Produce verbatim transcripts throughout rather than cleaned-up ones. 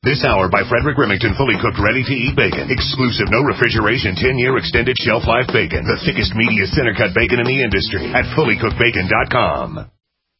This hour by Frederick Remington, fully cooked, ready-to-eat bacon. Exclusive, no refrigeration, ten-year extended shelf life bacon. The thickest, meatiest, center-cut bacon in the industry at fully cooked bacon dot com.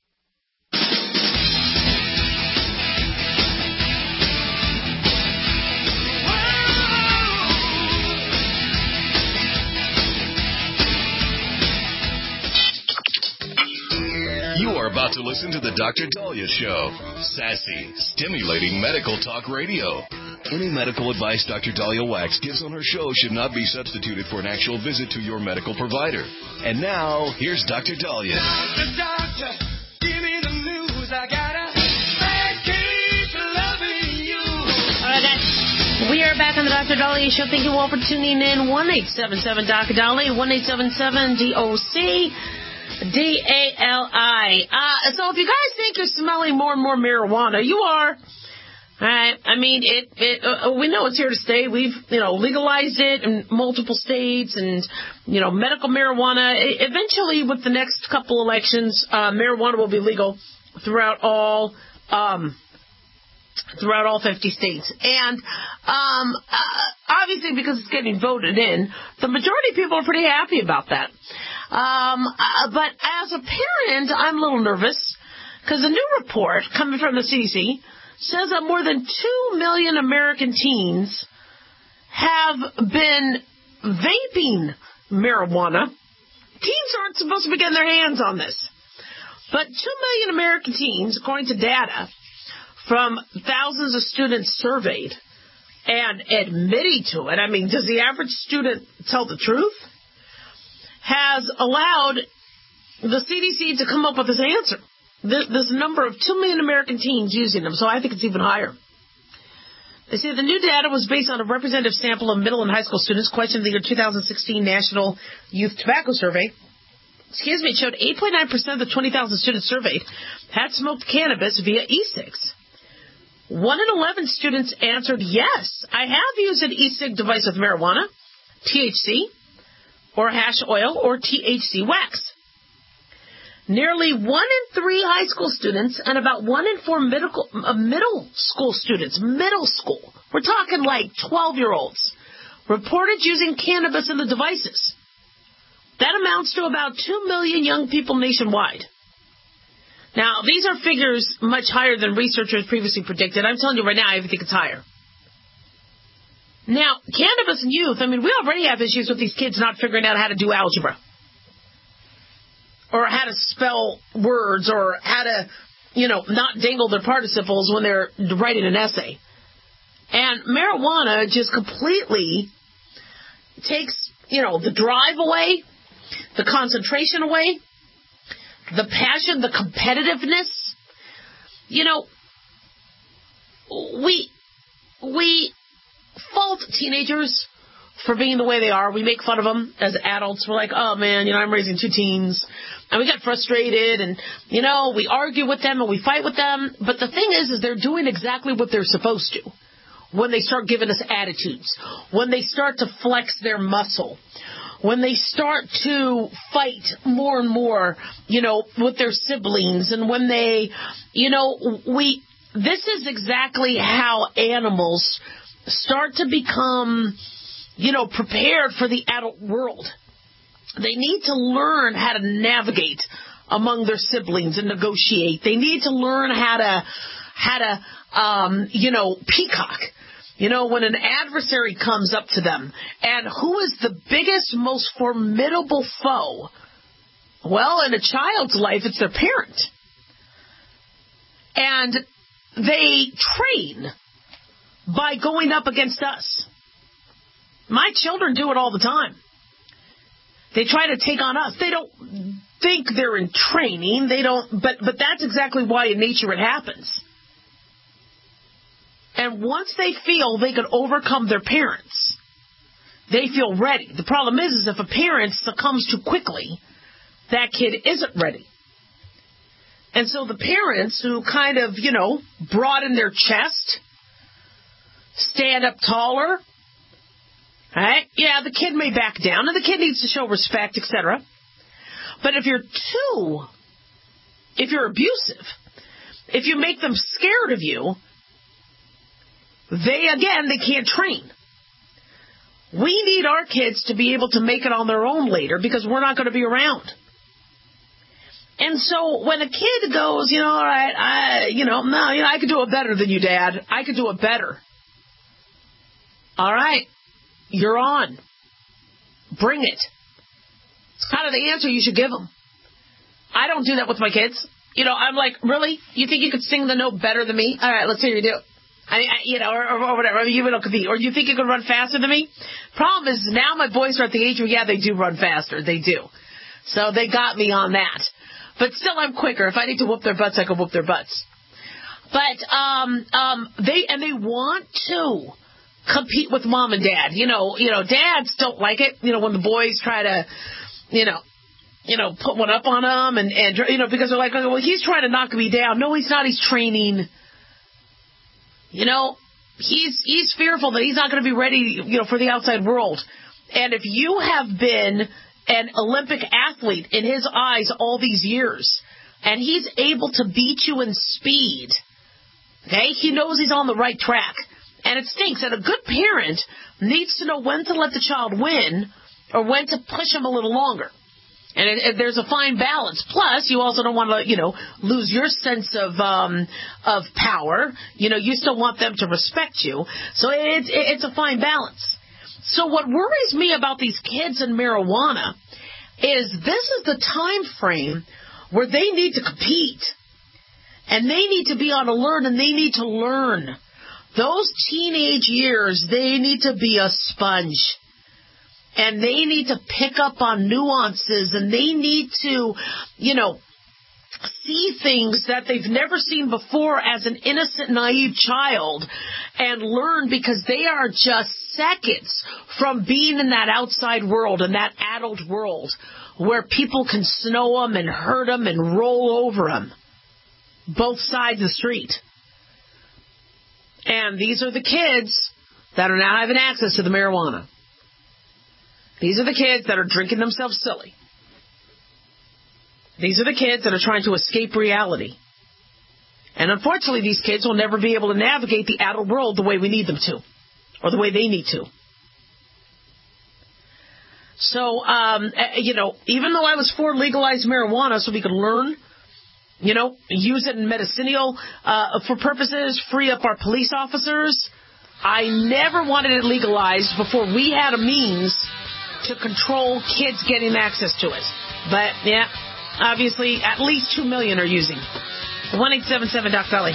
About to listen to the Doctor Dahlia Show. Sassy, stimulating medical talk radio. Any medical advice Doctor Dahlia Wax gives on her show should not be substituted for an actual visit to your medical provider. And now, here's Doctor Dahlia. Doctor, doctor, give me the news. I gotta keep loving you. All right, that's, we are back on the Doctor Dahlia Show. Thank you all for tuning in. one eight seven seven Doctor Dahlia, one eight seven seven D O C. D A L I. Uh, so if you guys think you're smelling more and more marijuana, you are. All right. I mean, it. it uh, we know it's here to stay. We've, you know, legalized it in multiple states, and you know, medical marijuana. Eventually, with the next couple elections, uh, marijuana will be legal throughout all, um, throughout all fifty states. And um, uh, obviously, because it's getting voted in, the majority of people are pretty happy about that. Um, uh, but as a parent, I'm a little nervous because a new report coming from the C D C says that more than two million American teens have been vaping marijuana. Teens aren't supposed to be getting their hands on this. But two million American teens, according to data from thousands of students surveyed and admitting to it, I mean, does the average student tell the truth? Has allowed the C D C to come up with this answer. This number of two million American teens using them, so I think it's even higher. They say the new data was based on a representative sample of middle and high school students questioned in the year two thousand sixteen National Youth Tobacco Survey. Excuse me, it showed eight point nine percent of the twenty thousand students surveyed had smoked cannabis via e-cigs. One in eleven students answered, yes, I have used an e-cig device with marijuana, T H C, or hash oil, or T H C wax. Nearly one in three high school students and about one in four middle, uh, middle school students, middle school, we're talking like twelve-year-olds, reported using cannabis in the devices. That amounts to about two million young people nationwide. Now, these are figures much higher than researchers previously predicted. I'm telling you right now, I even think it's higher. Now, cannabis and youth, I mean, we already have issues with these kids not figuring out how to do algebra, or how to spell words, or how to, you know, not dangle their participles when they're writing an essay. And marijuana just completely takes, you know, the drive away, the concentration away, the passion, the competitiveness. You know, we, we, fault teenagers for being the way they are. We make fun of them as adults. We're like, oh, man, you know, I'm raising two teens. And we get frustrated, and, you know, we argue with them and we fight with them. But the thing is, is they're doing exactly what they're supposed to when they start giving us attitudes, when they start to flex their muscle, when they start to fight more and more, you know, with their siblings, and when they, you know, we, this is exactly how animals start to become, you know, prepared for the adult world. They need to learn how to navigate among their siblings and negotiate. They need to learn how to, how to, um, you know, peacock. You know, when an adversary comes up to them, and who is the biggest, most formidable foe? Well, in a child's life, it's their parent. And they train by going up against us. My children do it all the time. They try to take on us. They don't think they're in training. They don't, but, but that's exactly why in nature it happens. And once they feel they can overcome their parents, they feel ready. The problem is, is if a parent succumbs too quickly, that kid isn't ready. And so the parents who kind of, you know, broaden their chest, stand up taller, right? Yeah, the kid may back down, and the kid needs to show respect, et cetera. But if you're too, if you're abusive, if you make them scared of you, they, again, they can't train. We need our kids to be able to make it on their own later because we're not going to be around. And so when a kid goes, you know, all right, I, you know, no, you know, I could do it better than you, Dad. I could do it better. All right, you're on. Bring it. It's kind of the answer you should give them. I don't do that with my kids. You know, I'm like, really? You think you could sing the note better than me? All right, let's see you do it. I mean, I, you know, or, or, or whatever. I mean, you don't compete. Or you think you could run faster than me? Problem is, now my boys are at the age where, yeah, they do run faster. They do. So they got me on that. But still, I'm quicker. If I need to whoop their butts, I can whoop their butts. But um, um, they and they want to compete with mom and dad. You know, you know, dads don't like it. You know, when the boys try to, you know, you know, put one up on them, and and you know, because they're like, well, he's trying to knock me down. No, he's not. He's training. You know, he's he's fearful that he's not going to be ready, you know, for the outside world. And if you have been an Olympic athlete in his eyes all these years, and he's able to beat you in speed, okay, he knows he's on the right track. And it stinks. And a good parent needs to know when to let the child win or when to push him a little longer. And it, it, there's a fine balance. Plus, you also don't want to, you know, lose your sense of um, of power. You know, you still want them to respect you. So it's it, it's a fine balance. So what worries me about these kids and marijuana is this is the time frame where they need to compete. And they need to be on alert, and they need to learn. Those teenage years, they need to be a sponge. And they need to pick up on nuances, and they need to, you know, see things that they've never seen before as an innocent, naive child and learn, because they are just seconds from being in that outside world, in that adult world, where people can snow them and hurt them and roll over them, both sides of the street. And these are the kids that are now having access to the marijuana. These are the kids that are drinking themselves silly. These are the kids that are trying to escape reality. And unfortunately, these kids will never be able to navigate the adult world the way we need them to, or the way they need to. So, um, you know, even though I was for legalized marijuana so we could learn, you know, use it in medicinal uh, for purposes, free up our police officers, I never wanted it legalized before we had a means to control kids getting access to it. But, yeah, obviously, at least two million are using. one eight seven seven Doc Dolly.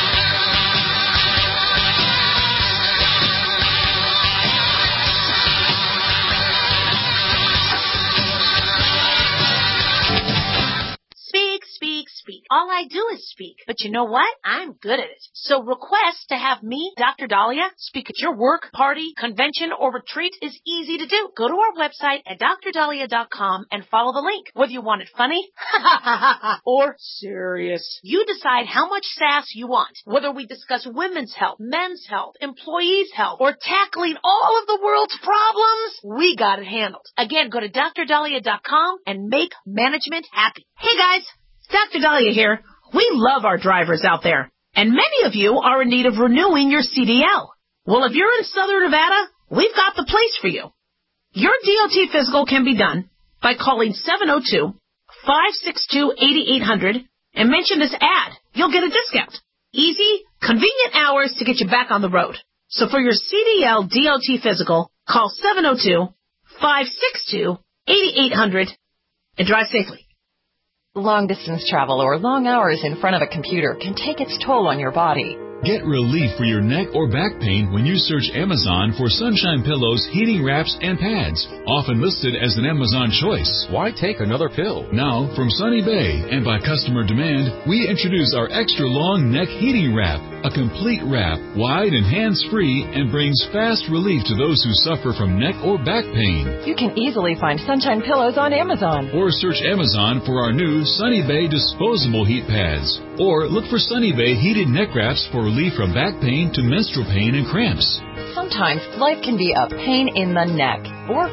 Speak. All I do is speak. But you know what? I'm good at it. So request to have me, Doctor Dahlia, speak at your work, party, convention, or retreat is easy to do. Go to our website at D R dahlia dot com and follow the link. Whether you want it funny or serious, you decide how much sass you want. Whether we discuss women's health, men's health, employees' health, or tackling all of the world's problems, we got it handled. Again, go to D R dahlia dot com and make management happy. Hey guys! Doctor Dahlia here. We love our drivers out there, and many of you are in need of renewing your C D L. Well, if you're in Southern Nevada, we've got the place for you. Your D O T physical can be done by calling seven oh two, five six two, eight eight hundred and mention this ad. You'll get a discount. Easy, convenient hours to get you back on the road. So for your C D L D O T physical, call seven oh two, five six two, eight eight hundred and drive safely. Long-distance travel or long hours in front of a computer can take its toll on your body. Get relief for your neck or back pain when you search Amazon for Sunshine Pillows, heating wraps, and pads, often listed as an Amazon choice. Why take another pill? Now, from Sunny Bay and by customer demand, we introduce our extra long neck heating wrap, a complete wrap, wide and hands-free, and brings fast relief to those who suffer from neck or back pain. You can easily find Sunshine Pillows on Amazon. Or search Amazon for our new Sunny Bay disposable heat pads. Or look for Sunny Bay heated neck wraps for relief from back pain to menstrual pain and cramps. Sometimes life can be a pain in the neck or back.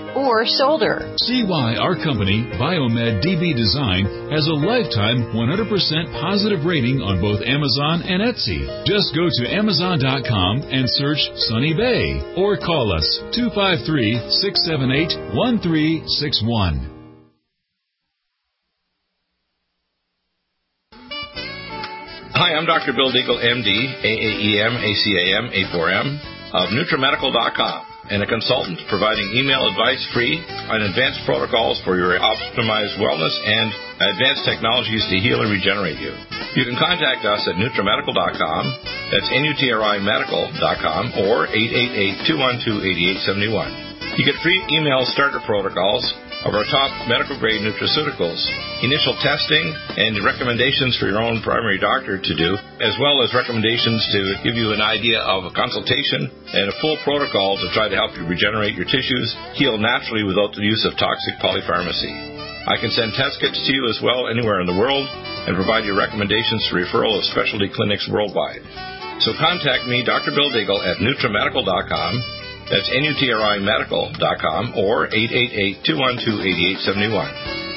or shoulder. See why our company, Biomed D B Design, has a lifetime one hundred percent positive rating on both Amazon and Etsy. Just go to amazon dot com and search Sunny Bay or call us two five three, six seven eight, one three six one. Hi, I'm Doctor Bill Deagle, M D, A A E M, A C A M, A four M, of NutriMedical dot com, and a consultant providing email advice free on advanced protocols for your optimized wellness and advanced technologies to heal and regenerate you. You can contact us at NutriMedical dot com, that's N U T R I Medical dot com, or eight eight eight, two one two, eight eight seven one. You get free email starter protocols of our top medical-grade nutraceuticals, initial testing, and recommendations for your own primary doctor to do, as well as recommendations to give you an idea of a consultation and a full protocol to try to help you regenerate your tissues, heal naturally without the use of toxic polypharmacy. I can send test kits to you as well anywhere in the world and provide you recommendations for referral of specialty clinics worldwide. So contact me, Doctor Bill Deagle, at NutriMedical dot com. That's N U T R I Medical dot com or eight eight eight, two one two, eight eight seven one.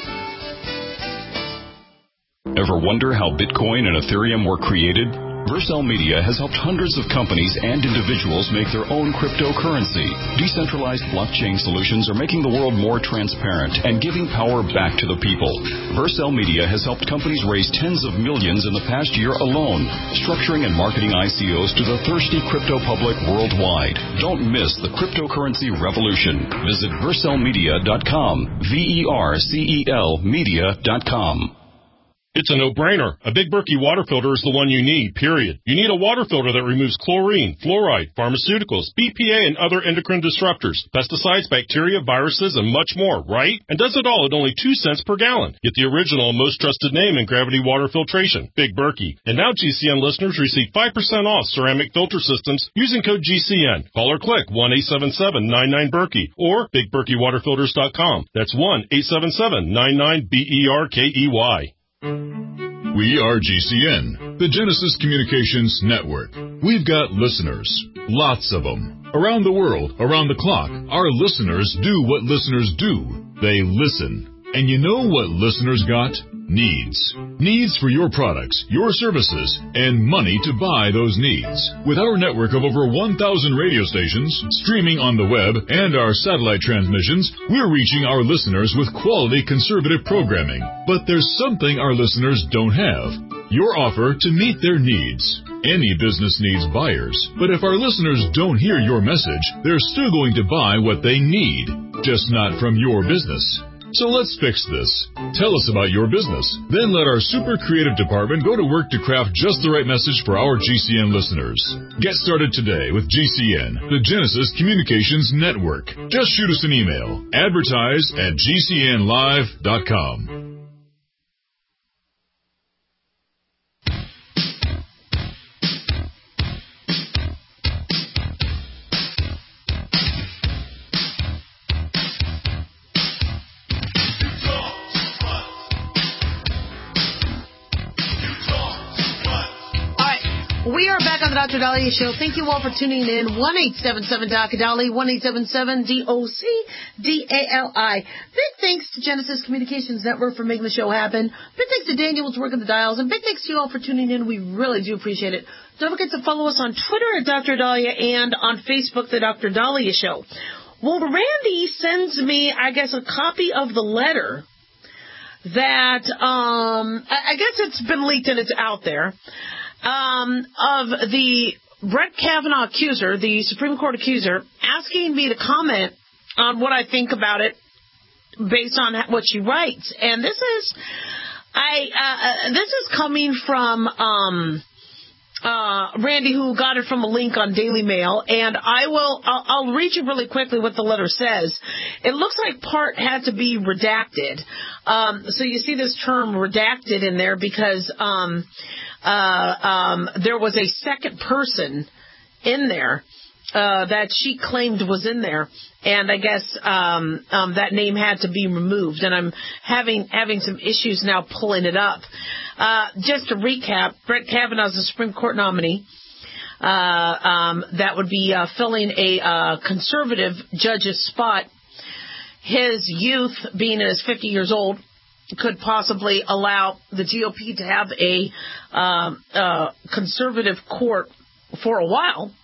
Ever wonder how Bitcoin and Ethereum were created? Vercel Media has helped hundreds of companies and individuals make their own cryptocurrency. Decentralized blockchain solutions are making the world more transparent and giving power back to the people. Vercel Media has helped companies raise tens of millions in the past year alone, structuring and marketing I C Os to the thirsty crypto public worldwide. Don't miss the cryptocurrency revolution. Visit vercel media dot com, V E R C E L media dot com. It's a no-brainer. A Big Berkey water filter is the one you need, period. You need a water filter that removes chlorine, fluoride, pharmaceuticals, B P A, and other endocrine disruptors, pesticides, bacteria, viruses, and much more, right? And does it all at only two cents per gallon. Get the original and most trusted name in gravity water filtration, Big Berkey. And now G C N listeners receive five percent off ceramic filter systems using code G C N. Call or click one eight seven seven, nine nine, Berkey or big berkey water filters dot com. That's one eight seven seven, nine nine, B E R K E Y. We are G C N, the Genesis Communications Network. We've got listeners, lots of them. Around the world, around the clock, our listeners do what listeners do. They listen. And you know what listeners got? Needs. Needs for your products, your services, and money to buy those needs. With our network of over one thousand radio stations, streaming on the web, and our satellite transmissions, we're reaching our listeners with quality conservative programming. But there's something our listeners don't have. Your offer to meet their needs. Any business needs buyers, but if our listeners don't hear your message, they're still going to buy what they need, just not from your business. So let's fix this. Tell us about your business. Then let our super creative department go to work to craft just the right message for our G C N listeners. Get started today with G C N, the Genesis Communications Network. Just shoot us an email. Advertise at G C N live dot com. We are back on the Doctor Dahlia Show. Thank you all for tuning in. one eight seven seven D O C Dali, one eight seven seven D O C D A L I. Big thanks to Genesis Communications Network for making the show happen. Big thanks to Daniel who's working the dials. And big thanks to you all for tuning in. We really do appreciate it. Don't forget to follow us on Twitter at Doctor Dahlia and on Facebook, The Doctor Dahlia Show. Well, Randy sends me, I guess, a copy of the letter that, um, I guess it's been leaked and it's out there. Um, of the Brett Kavanaugh accuser, the Supreme Court accuser, asking me to comment on what I think about it based on what she writes. And this is, I, uh, this is coming from, um, uh, Randy, who got it from a link on Daily Mail. And I will, I'll, I'll read you really quickly what the letter says. It looks like part had to be redacted. Um, so you see this term redacted in there because, um, Uh, um, there was a second person in there uh, that she claimed was in there, and I guess um, um, that name had to be removed. And I'm having having some issues now pulling it up. Uh, just to recap, Brett Kavanaugh is a Supreme Court nominee uh, um, that would be uh, filling a uh, conservative judge's spot. his youth, being in his fifty years old, could possibly allow the G O P to have a um, uh, conservative court for a while.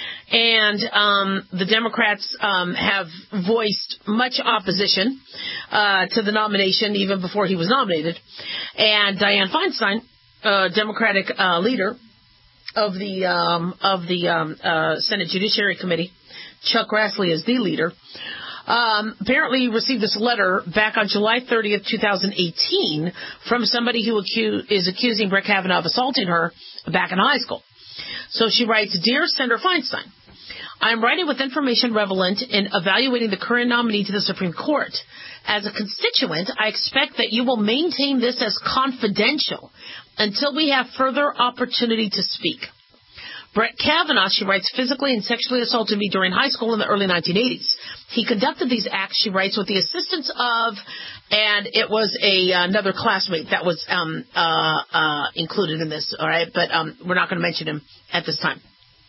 And um, the Democrats um, have voiced much opposition uh, to the nomination even before he was nominated. And Dianne Feinstein, uh, Democratic uh, leader of the um, of the um, uh, Senate Judiciary Committee, Chuck Grassley is the leader, um, apparently received this letter back on July thirtieth, twenty eighteen, from somebody who acu- is accusing Brett Kavanaugh of assaulting her back in high school. So she writes, "Dear Senator Feinstein, I'm writing with information relevant in evaluating the current nominee to the Supreme Court. As a constituent, I expect that you will maintain this as confidential until we have further opportunity to speak. Brett Kavanaugh," she writes, "physically and sexually assaulted me during high school in the early nineteen eighties. He conducted these acts," she writes, "with the assistance of," and it was a another classmate that was um, uh, uh, included in this, all right, but um, we're not going to mention him at this time.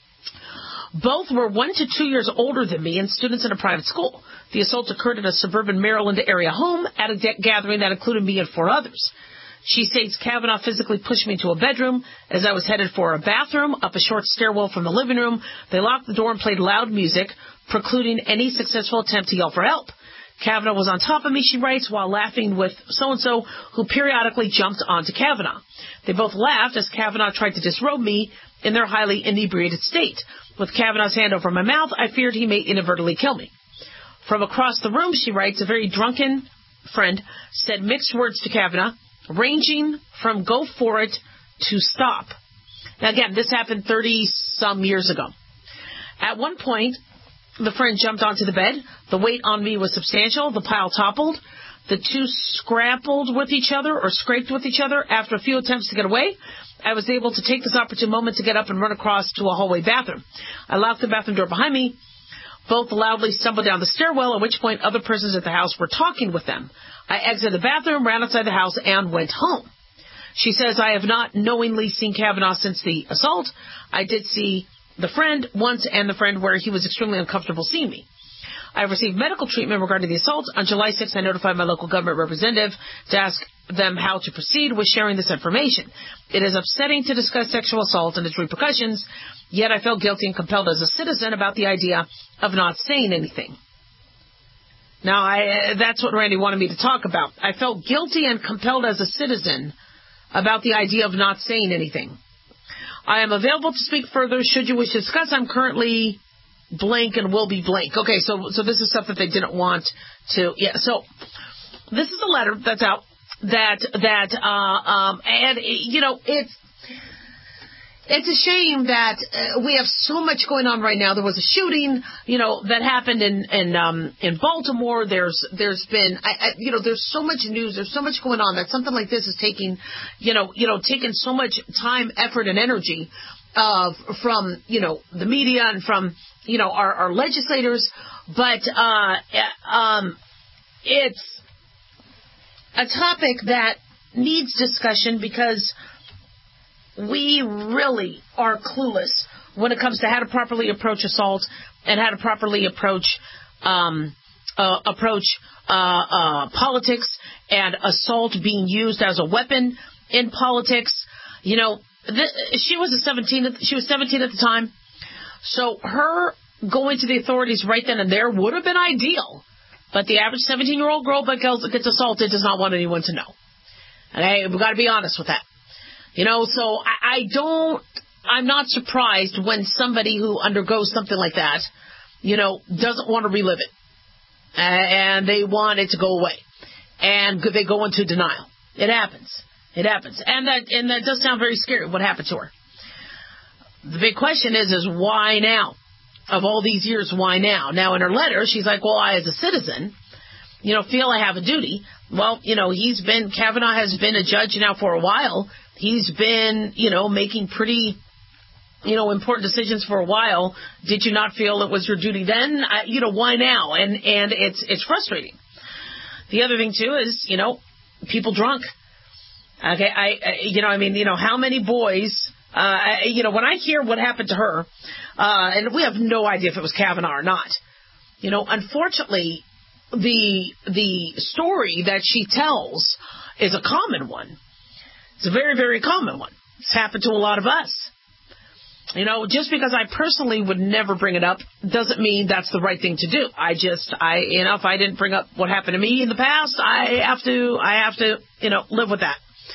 "Both were one to two years older than me and students in a private school. The assault occurred in a suburban Maryland area home at a de- gathering that included me and four others." She states, "Kavanaugh physically pushed me into a bedroom as I was headed for a bathroom up a short stairwell from the living room. They locked the door and played loud music, precluding any successful attempt to yell for help. Kavanaugh was on top of me," she writes, "while laughing with so-and-so who periodically jumped onto Kavanaugh. They both laughed as Kavanaugh tried to disrobe me in their highly inebriated state. With Kavanaugh's hand over my mouth, I feared he may inadvertently kill me. From across the room," she writes, "a very drunken friend said mixed words to Kavanaugh, ranging from go for it to stop." Now, again, this happened thirty-some years ago. "At one point, the friend jumped onto the bed. The weight on me was substantial. The pile toppled. The two scrappled with each other or scraped with each other. After a few attempts to get away, I was able to take this opportune moment to get up and run across to a hallway bathroom. I locked the bathroom door behind me. Both loudly stumbled down the stairwell, at which point other persons at the house were talking with them. I exited the bathroom, ran outside the house, and went home." She says, "I have not knowingly seen Kavanaugh since the assault. I did see the friend once and the friend where he was extremely uncomfortable seeing me. I have received medical treatment regarding the assault. On July sixth, I notified my local government representative to ask them how to proceed with sharing this information. It is upsetting to discuss sexual assault and its repercussions, yet I felt guilty and compelled as a citizen about the idea of not saying anything." Now, I, that's what Randy wanted me to talk about. I felt guilty and compelled as a citizen about the idea of not saying anything. I am available to speak further should you wish to discuss. I'm currently blank and will be blank. Okay, so so this is stuff that they didn't want to. Yeah, so this is a letter that's out that that uh, um and you know it's. It's a shame that uh, we have so much going on right now. There was a shooting, you know, that happened in in um, in Baltimore. There's there's been, I, I, you know, there's so much news. There's so much going on that something like this is taking, you know, you know, taking so much time, effort, and energy uh, from you know the media and from you know our, our legislators. But uh, um, it's a topic that needs discussion because we really are clueless when it comes to how to properly approach assault and how to properly approach um, uh, approach uh, uh, politics and assault being used as a weapon in politics. You know, th- she was a seventeen. She was seventeen at the time, so her going to the authorities right then and there would have been ideal. But the average seventeen-year-old girl that gets assaulted does not want anyone to know. Okay, we've got to be honest with that. You know, so I, I don't, I'm not surprised when somebody who undergoes something like that, you know, doesn't want to relive it. Uh, and they want it to go away. And they go into denial. It happens. It happens. And that and that does sound very scary, what happened to her. The big question is, is why now? Of all these years, why now? Now, in her letter, she's like, well, I, as a citizen, you know, feel I have a duty. Well, you know, he's been, Kavanaugh has been a judge now for a while. He's been, you know, making pretty, you know, important decisions for a while. Did you not feel it was your duty then? I, you know, why now? And and it's it's frustrating. The other thing, too, is, you know, people drunk. Okay, I, I you know, I mean, you know, how many boys, uh, I, you know, when I hear what happened to her, uh, and we have no idea if it was Kavanaugh or not, you know, unfortunately, the the story that she tells is a common one. It's a very, very common one. It's happened to a lot of us. You know, just because I personally would never bring it up doesn't mean that's the right thing to do. I just, I, you know, if I didn't bring up what happened to me in the past, I have to, I have to, you know, live with that.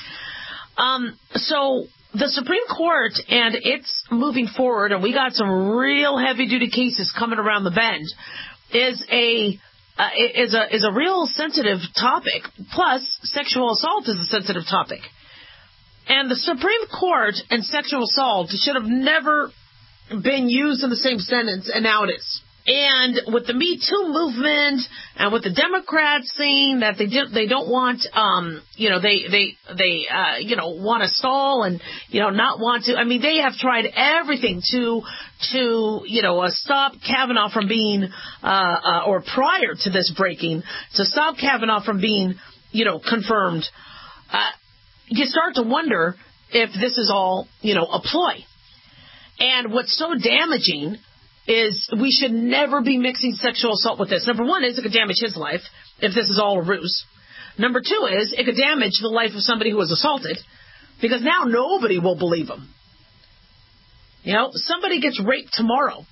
Um, so the Supreme Court, and it's moving forward, and we got some real heavy-duty cases coming around the bend, is a uh, is a is a real sensitive topic. Plus, sexual assault is a sensitive topic. And the Supreme Court and sexual assault should have never been used in the same sentence, and now it is. And with the Me Too movement, and with the Democrats saying that they do, they don't want, um, you know, they they they uh, you know want to stall and you know not want to. I mean, they have tried everything to to you know uh, stop Kavanaugh from being, uh, uh, or prior to this breaking, to stop Kavanaugh from being, you know, confirmed. Uh, you start to wonder if this is all, you know, a ploy. And what's so damaging is we should never be mixing sexual assault with this. Number one is it could damage his life if this is all a ruse. Number two is it could damage the life of somebody who was assaulted, because now nobody will believe him. You know, somebody gets raped tomorrow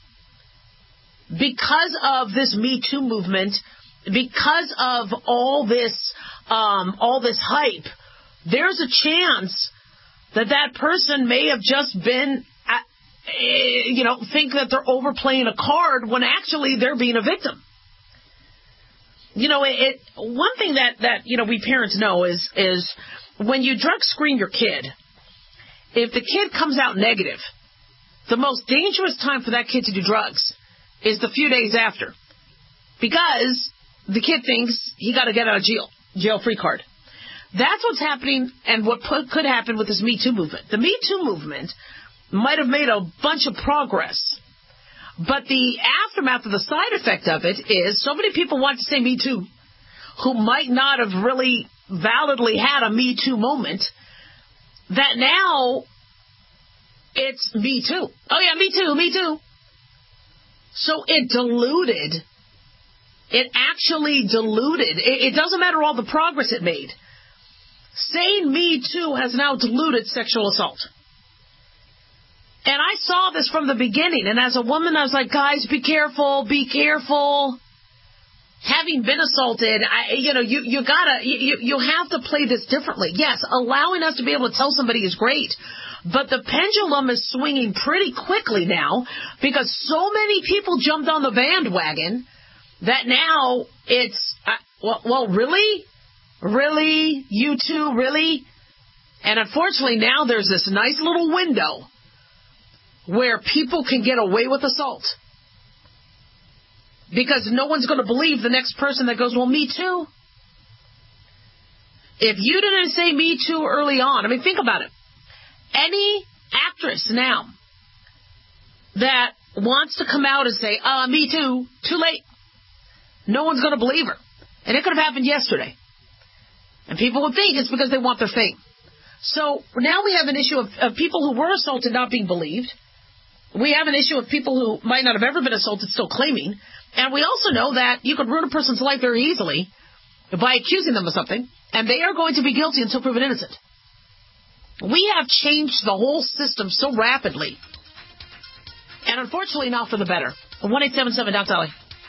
because of this Me Too movement, because of all this, um, all this hype. There's a chance that that person may have just been, you know, think that they're overplaying a card when actually they're being a victim. You know, it, it one thing that, that, you know, we parents know is, is when you drug screen your kid, if the kid comes out negative, the most dangerous time for that kid to do drugs is the few days after, because the kid thinks he got to get out of jail, jail-free card. That's what's happening, and what put, could happen with this Me Too movement. The Me Too movement might have made a bunch of progress, but the aftermath of the side effect of it is so many people want to say Me Too who might not have really validly had a Me Too moment, that now it's Me Too. Oh yeah, Me Too, Me Too. So it diluted, it actually diluted, it, it doesn't matter all the progress it made. Saying Me Too has now diluted sexual assault. And I saw this from the beginning, and as a woman, I was like, guys, be careful, be careful. Having been assaulted, I, you know, you, you gotta, you, you have to play this differently. Yes, allowing us to be able to tell somebody is great, but the pendulum is swinging pretty quickly now, because so many people jumped on the bandwagon that now it's, uh, well, well, really? Really? You too? Really? And unfortunately, now there's this nice little window where people can get away with assault, because no one's going to believe the next person that goes, well, Me Too. If you didn't say Me Too early on, I mean, think about it. Any actress now that wants to come out and say, uh, Me Too, too late. No one's going to believe her. And it could have happened yesterday. And people would think it's because they want their fame. So now we have an issue of, of people who were assaulted not being believed. We have an issue of people who might not have ever been assaulted still claiming. And we also know that you could ruin a person's life very easily by accusing them of something, and they are going to be guilty until proven innocent. We have changed the whole system so rapidly, and unfortunately not for the better. one eight seven seven, Doctor Dolly.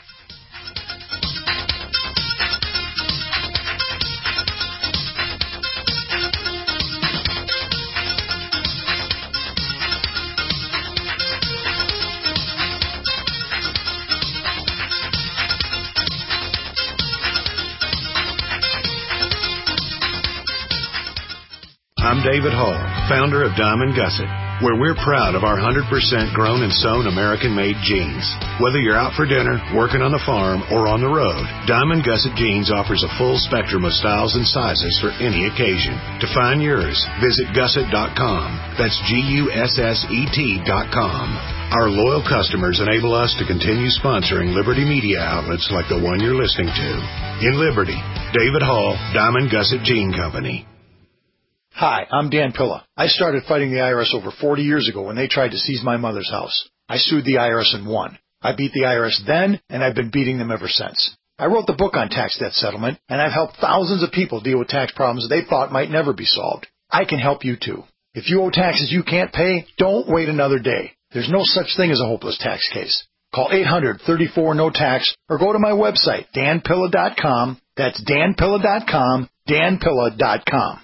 I'm David Hall, founder of Diamond Gusset, where we're proud of our one hundred percent grown and sewn American-made jeans. Whether you're out for dinner, working on the farm, or on the road, Diamond Gusset Jeans offers a full spectrum of styles and sizes for any occasion. To find yours, visit gusset dot com. That's G U S S E T dot com. Our loyal customers enable us to continue sponsoring Liberty media outlets like the one you're listening to. In Liberty, David Hall, Diamond Gusset Jean Company. Hi, I'm Dan Pilla. I started fighting the I R S over forty years ago when they tried to seize my mother's house. I sued the I R S and won. I beat the I R S then, and I've been beating them ever since. I wrote the book on tax debt settlement, and I've helped thousands of people deal with tax problems they thought might never be solved. I can help you too. If you owe taxes you can't pay, don't wait another day. There's no such thing as a hopeless tax case. Call eight hundred, thirty-four, no tax or go to my website, dan pilla dot com. That's dan pilla dot com, dan pilla dot com.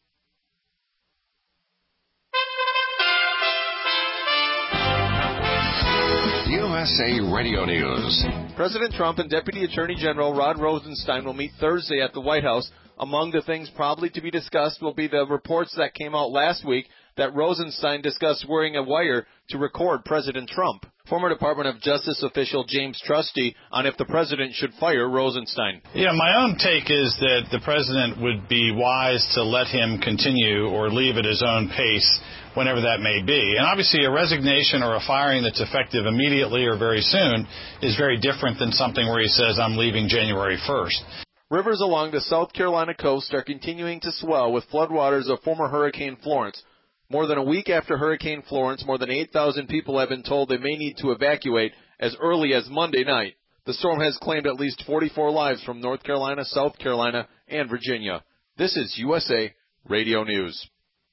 U S A Radio News. President Trump and Deputy Attorney General Rod Rosenstein will meet Thursday at the White House. Among the things probably to be discussed will be the reports that came out last week that Rosenstein discussed wearing a wire to record President Trump. Former Department of Justice official James Trusty on if the president should fire Rosenstein. Yeah, my own take is that the president would be wise to let him continue or leave at his own pace whenever that may be. And obviously a resignation or a firing that's effective immediately or very soon is very different than something where he says, I'm leaving January first. Rivers along the South Carolina coast are continuing to swell with floodwaters of former Hurricane Florence. More than a week after Hurricane Florence, more than eight thousand people have been told they may need to evacuate as early as Monday night. The storm has claimed at least forty-four lives from North Carolina, South Carolina, and Virginia. This is U S A Radio News.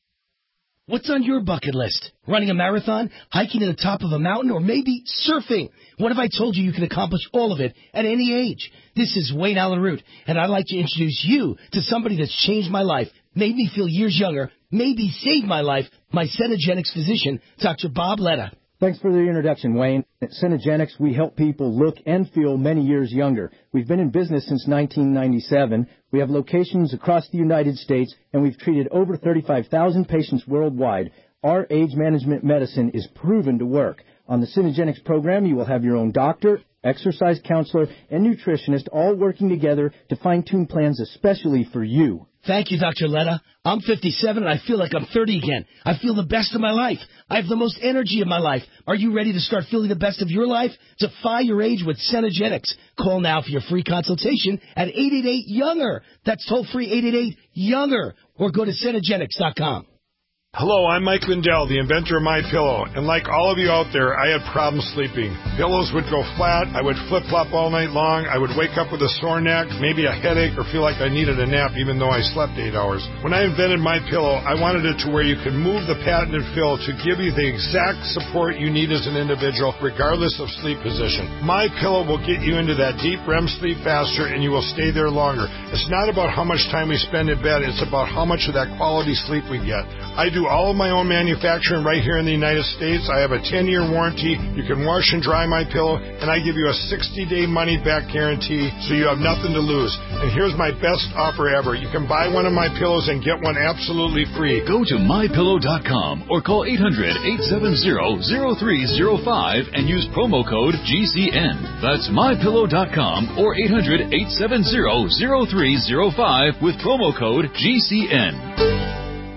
What's on your bucket list? Running a marathon, hiking to the top of a mountain, or maybe surfing? What if I told you you can accomplish all of it at any age? This is Wayne Allen Root, and I'd like to introduce you to somebody that's changed my life, made me feel years younger, maybe saved my life, my Cenegenics physician, Doctor Bob Letta. Thanks for the introduction, Wayne. At Cenegenics, we help people look and feel many years younger. We've been in business since nineteen ninety-seven. We have locations across the United States, and we've treated over thirty-five thousand patients worldwide. Our age management medicine is proven to work. On the Cenegenics program, you will have your own doctor, exercise counselor, and nutritionist all working together to fine-tune plans especially for you. Thank you, Doctor Letta. I'm fifty-seven and I feel like I'm thirty again. I feel the best of my life. I have the most energy of my life. Are you ready to start feeling the best of your life? Defy your age with Cenegenics. Call now for your free consultation at eight eight eight, younger. That's toll free eight eight eight, younger. Or go to Cenegenics dot com. Hello, I'm Mike Lindell, the inventor of MyPillow, and like all of you out there, I had problems sleeping. Pillows would go flat, I would flip-flop all night long, I would wake up with a sore neck, maybe a headache, or feel like I needed a nap even though I slept eight hours. When I invented MyPillow, I wanted it to where you could move the patented fill to give you the exact support you need as an individual, regardless of sleep position. MyPillow will get you into that deep R E M sleep faster, and you will stay there longer. It's not about how much time we spend in bed, it's about how much of that quality sleep we get. I do all of my own manufacturing right here in the United States. I have a ten-year warranty. You can wash and dry my pillow, and I give you a sixty-day money-back guarantee, so you have nothing to lose. And here's my best offer ever. You can buy one of my pillows and get one absolutely free. Go to my pillow dot com or call eight hundred, eight seven zero, zero three zero five and use promo code G C N. That's my pillow dot com or eight hundred, eight seven zero, zero three zero five with promo code G C N.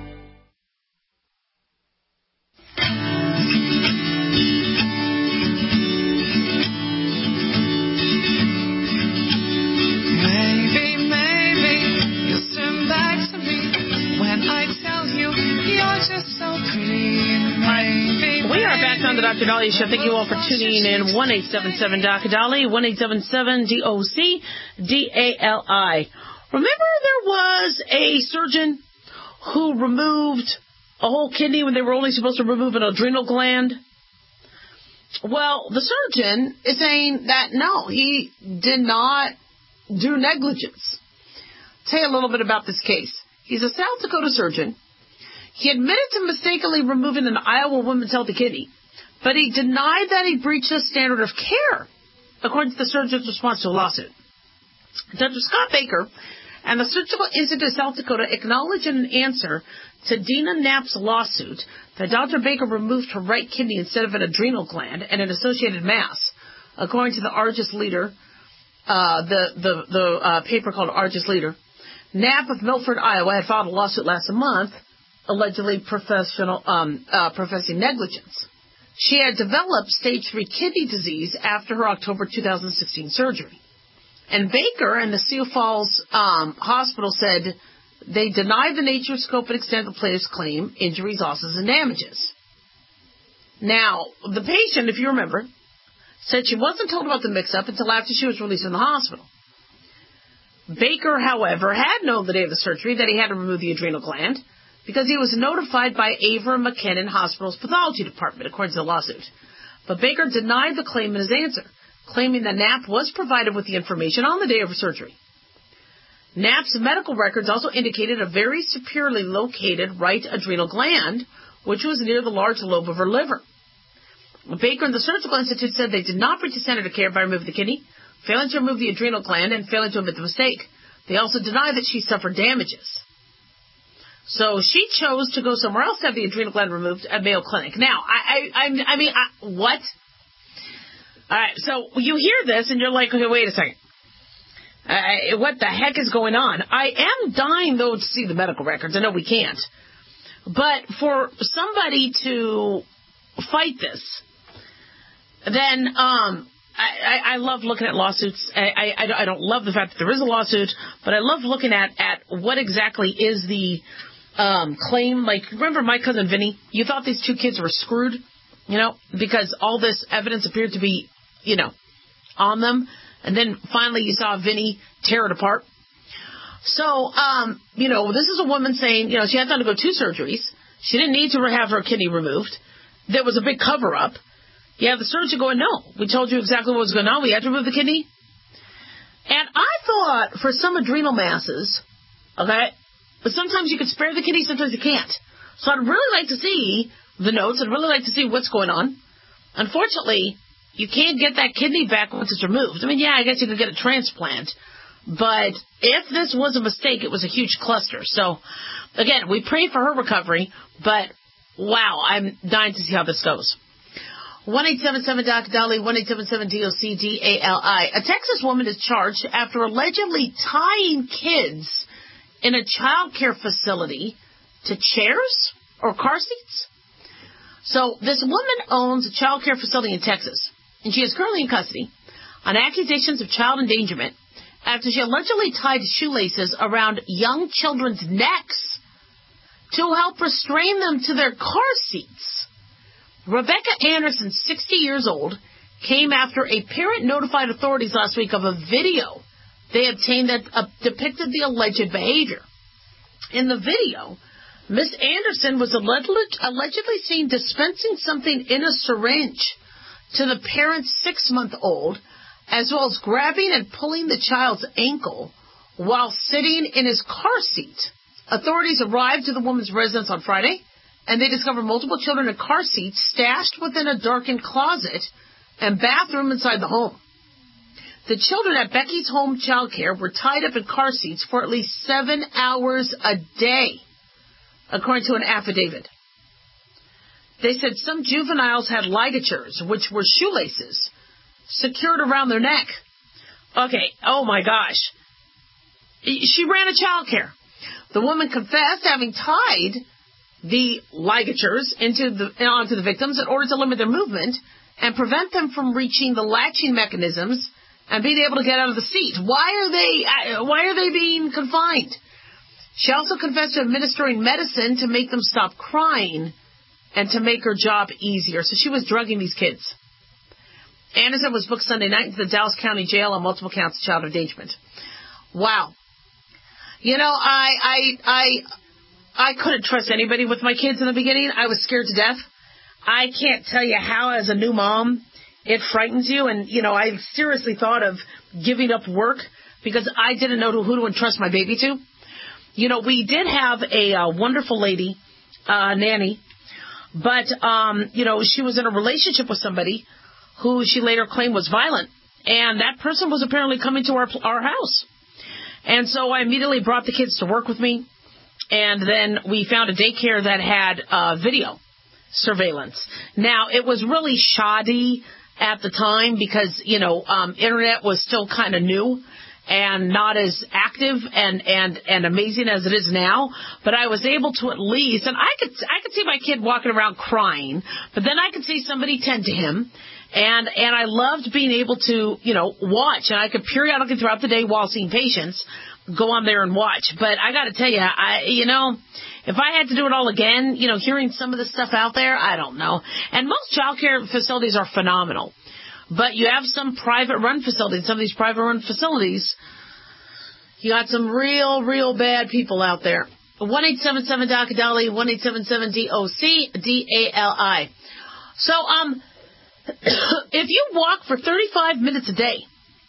Doctor Dolly Show. Thank you all for tuning in. one eight seven seven D O C Dolly, one eight seven seven D O C D A L I. Remember there was a surgeon who removed a whole kidney when they were only supposed to remove an adrenal gland? Well, the surgeon is saying that no, he did not do negligence. I'll tell you a little bit about this case. He's a South Dakota surgeon. He admitted to mistakenly removing an Iowa woman's healthy kidney, but he denied that he breached the standard of care, according to the surgeon's response to a lawsuit. Doctor Scott Baker and the Surgical Institute of South Dakota acknowledged in an answer to Dina Knapp's lawsuit that Doctor Baker removed her right kidney instead of an adrenal gland and an associated mass, according to the Argus Leader, uh, the the the uh, paper called Argus Leader. Knapp of Milford, Iowa, had filed a lawsuit last month, allegedly professional um, uh, professing negligence. She had developed stage three kidney disease after her October two thousand sixteen surgery. And Baker and the Sioux Falls um, Hospital said they denied the nature, scope, and extent of the plaintiff's claim, injuries, losses, and damages. Now, the patient, if you remember, said she wasn't told about the mix-up until after she was released from the hospital. Baker, however, had known the day of the surgery that he had to remove the adrenal gland because he was notified by Ava McKinnon Hospital's pathology department, according to the lawsuit. But Baker denied the claim in his answer, claiming that Knapp was provided with the information on the day of surgery. Knapp's medical records also indicated a very superiorly located right adrenal gland, which was near the large lobe of her liver. Baker and the Surgical Institute said they did not breach the standard of care by removing the kidney, failing to remove the adrenal gland, and failing to admit the mistake. They also denied that she suffered damages. So she chose to go somewhere else to have the adrenal gland removed at Mayo Clinic. Now, I, I, I, I mean, I, what? All right, so you hear this and you're like, okay, wait a second. Uh, what the heck is going on? I am dying, though, to see the medical records. I know we can't. But for somebody to fight this, then um, I, I, I love looking at lawsuits. I, I, I don't love the fact that there is a lawsuit, but I love looking at, at what exactly is the um, claim. Like, remember my cousin Vinny? You thought these two kids were screwed, you know, because all this evidence appeared to be, you know, on them. And then finally you saw Vinny tear it apart. So, um, you know, this is a woman saying, you know, she had to undergo two surgeries. She didn't need to have her kidney removed. There was a big cover-up. You have the surgeon going, no, we told you exactly what was going on. We had to remove the kidney. And I thought for some adrenal masses, okay, but sometimes you could spare the kidney, sometimes you can't. So I'd really like to see the notes. I'd really like to see what's going on. Unfortunately, you can't get that kidney back once it's removed. I mean, yeah, I guess you could get a transplant. But if this was a mistake, it was a huge cluster. So, again, we pray for her recovery. But, wow, I'm dying to see how this goes. one eight seven seven D O C D A L I, one eight seven seven D O C D A L I. A Texas woman is charged after allegedly tying kids in a child care facility to chairs or car seats. So, this woman owns a child care facility in Texas. And she is currently in custody on accusations of child endangerment after she allegedly tied shoelaces around young children's necks to help restrain them to their car seats. Rebecca Anderson, sixty years old, came after a parent notified authorities last week of a video they obtained that uh, depicted the alleged behavior. In the video, Miss Anderson was allegedly, allegedly seen dispensing something in a syringe to the parent's six-month-old, as well as grabbing and pulling the child's ankle while sitting in his car seat. Authorities arrived at the woman's residence on Friday, and they discovered multiple children in car seats stashed within a darkened closet and bathroom inside the home. The children at Becky's Home Child Care were tied up in car seats for at least seven hours a day, according to an affidavit. They said some juveniles had ligatures, which were shoelaces, secured around their neck. Okay, oh my gosh. She ran a child care. The woman confessed having tied the ligatures into the, onto the victims in order to limit their movement and prevent them from reaching the latching mechanisms and being able to get out of the seat. Why are they, why are they being confined? She also confessed to administering medicine to make them stop crying and to make her job easier. So she was drugging these kids. Anderson was booked Sunday night into the Dallas County Jail on multiple counts of child endangerment. Wow. You know, I I I I couldn't trust anybody with my kids in the beginning. I was scared to death. I can't tell you how, as a new mom, it frightens you. And, you know, I seriously thought of giving up work because I didn't know who to entrust my baby to. You know, we did have a uh, wonderful lady, uh, nanny, but, um, you know, she was in a relationship with somebody who she later claimed was violent. And that person was apparently coming to our our house. And so I immediately brought the kids to work with me. And then we found a daycare that had uh, video surveillance. Now, it was really shoddy at the time because, you know, um, internet was still kind of new and not as active and, and, and amazing as it is now. But I was able to at least, and I could I could see my kid walking around crying, but then I could see somebody tend to him. And and I loved being able to, you know, watch. And I could periodically throughout the day while seeing patients go on there and watch. But I got to tell you, I you know, if I had to do it all again, you know, hearing some of the stuff out there, I don't know. And most child care facilities are phenomenal. But you have some private-run facilities. Some of these private-run facilities, You got some real, real bad people out there. one eight seven seven D O C D A L I, one eight seven seven D O C D A L I. So, um, if you walk for thirty-five minutes a day,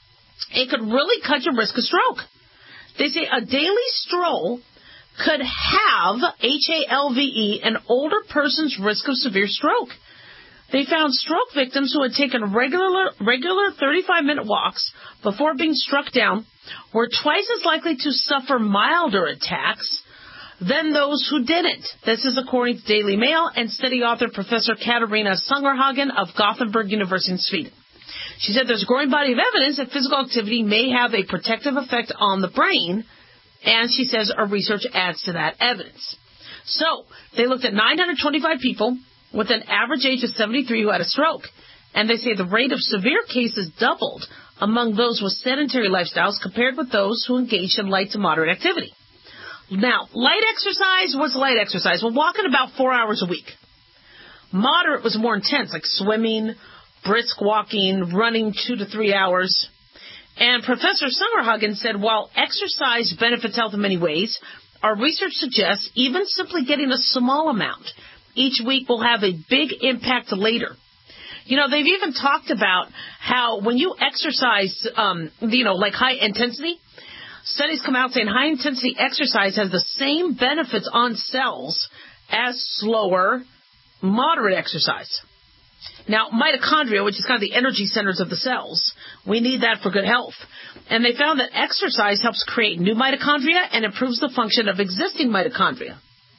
it could really cut your risk of stroke. They say a daily stroll could have, H A L V E, an older person's risk of severe stroke. They found stroke victims who had taken regular regular thirty-five-minute walks before being struck down were twice as likely to suffer milder attacks than those who didn't. This is according to Daily Mail and study author Professor Katarina Sungerhagen of Gothenburg University in Sweden. She said there's a growing body of evidence that physical activity may have a protective effect on the brain, and she says our research adds to that evidence. So, they looked at nine hundred twenty-five people with an average age of seventy-three who had a stroke, and they say the rate of severe cases doubled among those with sedentary lifestyles compared with those who engaged in light to moderate activity. Now, light exercise, what's light exercise? Well, walking about four hours a week. Moderate was more intense, like swimming, brisk walking, running two to three hours. And Professor Sungerhagen said, while exercise benefits health in many ways, our research suggests even simply getting a small amount each week will have a big impact later. You know, they've even talked about how when you exercise, um, you know, like high intensity, studies come out saying high-intensity exercise has the same benefits on cells as slower, moderate exercise. Now, mitochondria, which is kind of the energy centers of the cells, we need that for good health. And they found that exercise helps create new mitochondria and improves the function of existing mitochondria.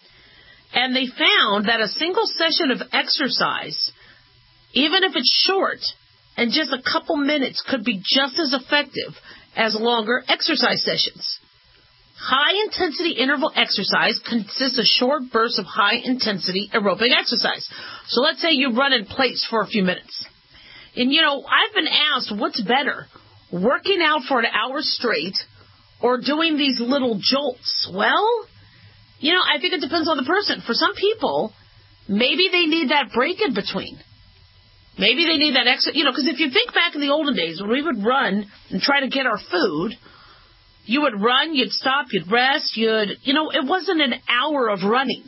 And they found that a single session of exercise, even if it's short and just a couple minutes, could be just as effective as longer exercise sessions. High-intensity interval exercise consists of short bursts of high-intensity aerobic exercise. So let's say you run in place for a few minutes. And, you know, I've been asked, what's better, working out for an hour straight or doing these little jolts? Well, you know, I think it depends on the person. For some people, maybe they need that break in between. Maybe they need that extra, you know, because if you think back in the olden days when we would run and try to get our food, you would run, you'd stop, you'd rest, you'd, you know, it wasn't an hour of running.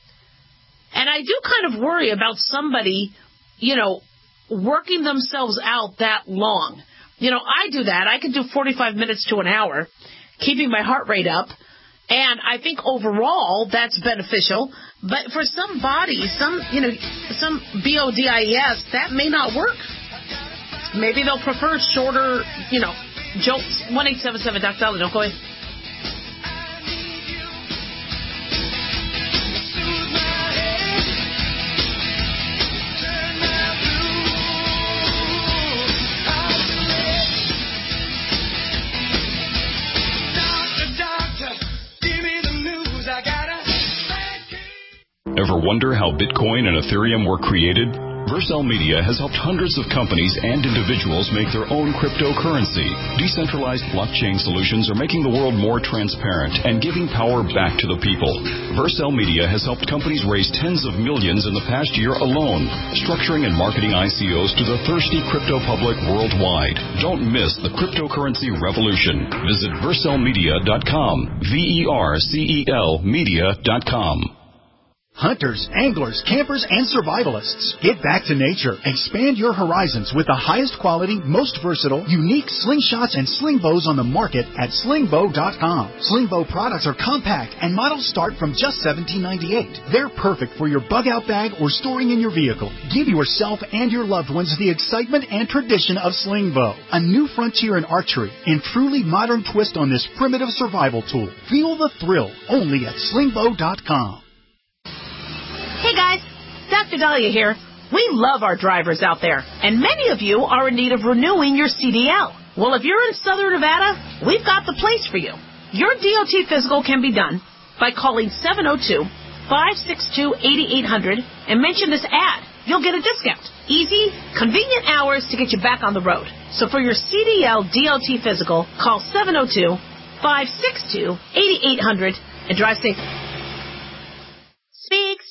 And I do kind of worry about somebody, you know, working themselves out that long. You know, I do that. I can do forty-five minutes to an hour, keeping my heart rate up. And I think overall that's beneficial. But for some bodies, some, you know, some B O D I E S, that may not work. Maybe they'll prefer shorter, you know, jolts. one eight seven seven Doctor Dolly, don't go away. Ever wonder how Bitcoin and Ethereum were created? Vercel Media has helped hundreds of companies and individuals make their own cryptocurrency. Decentralized blockchain solutions are making the world more transparent and giving power back to the people. Vercel Media has helped companies raise tens of millions in the past year alone, structuring and marketing I C Os to the thirsty crypto public worldwide. Don't miss the cryptocurrency revolution. Visit vercel media dot com. V E R C E L media dot com. Hunters, anglers, campers, and survivalists. Get back to nature. Expand your horizons with the highest quality, most versatile, unique slingshots and sling bows on the market at sling bow dot com. Sling bow products are compact and models start from just seventeen ninety-eight. They're perfect for your bug-out bag or storing in your vehicle. Give yourself and your loved ones the excitement and tradition of sling bow. A new frontier in archery and truly modern twist on this primitive survival tool. Feel the thrill only at sling bow dot com. Hey guys, Doctor Dahlia here. We love our drivers out there, and many of you are in need of renewing your C D L. Well, if you're in Southern Nevada, we've got the place for you. Your D O T physical can be done by calling seven oh two, five six two, eight eight hundred and mention this ad. You'll get a discount. Easy, convenient hours to get you back on the road. So for your C D L D O T physical, call seven oh two, five six two, eight eight hundred and drive safe. Speak,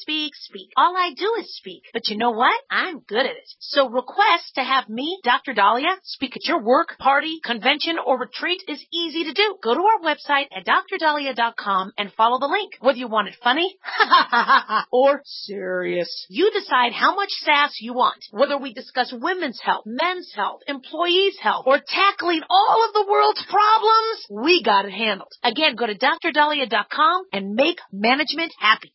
speak, speak. All I do is speak. But you know what? I'm good at it. So request to have me, Doctor Dahlia, speak at your work, party, convention, or retreat is easy to do. Go to our website at dr dahlia dot com and follow the link. Whether you want it funny or serious, you decide how much sass you want. Whether we discuss women's health, men's health, employees' health, or tackling all of the world's problems, we got it handled. Again, go to dr dahlia dot com and make management happy.